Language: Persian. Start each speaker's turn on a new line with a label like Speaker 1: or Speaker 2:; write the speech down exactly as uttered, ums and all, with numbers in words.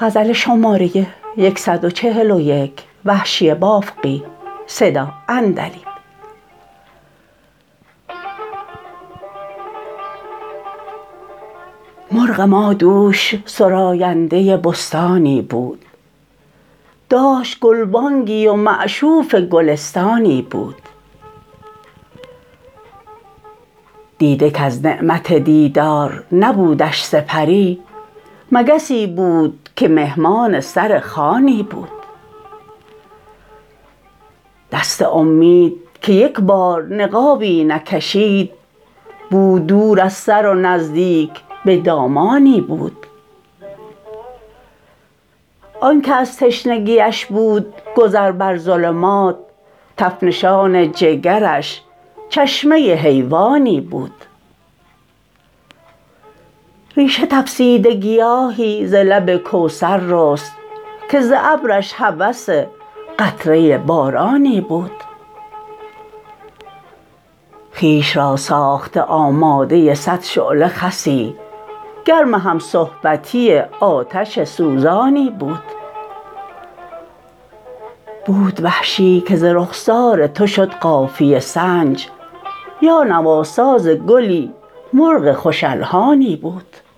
Speaker 1: غزل شماره صد و چهل و یک وحشی بافقی صدا عندلیب. مرغ ما دوش سراینده بستانی بود، داشت گلبانگی و مشوف گلستانی بود. دیده کز نعمت دیدار نبودش سپری، مگسی بود که مهمان سر خوانی بود. دست امید که یک بار نقابی نکشید، بود دور از سر و نزدیک به دامانی بود. آنکه از تشنگیش بود گذر بر ظلمات، تف نشان جگرش چشمه حیوانی بود. ریشه تفسیده گیاهی ز لب کوثر رست، که ز ابرش هوس قطره بارانی بود. خویش را ساخته آماده صد شعله خسی، گرم همصحبتی آتش سوزانی بود. بود وحشی که ز رخسار تو شد قافیه سنج، یا نواساز گلی مرغ خوش الحانی بود.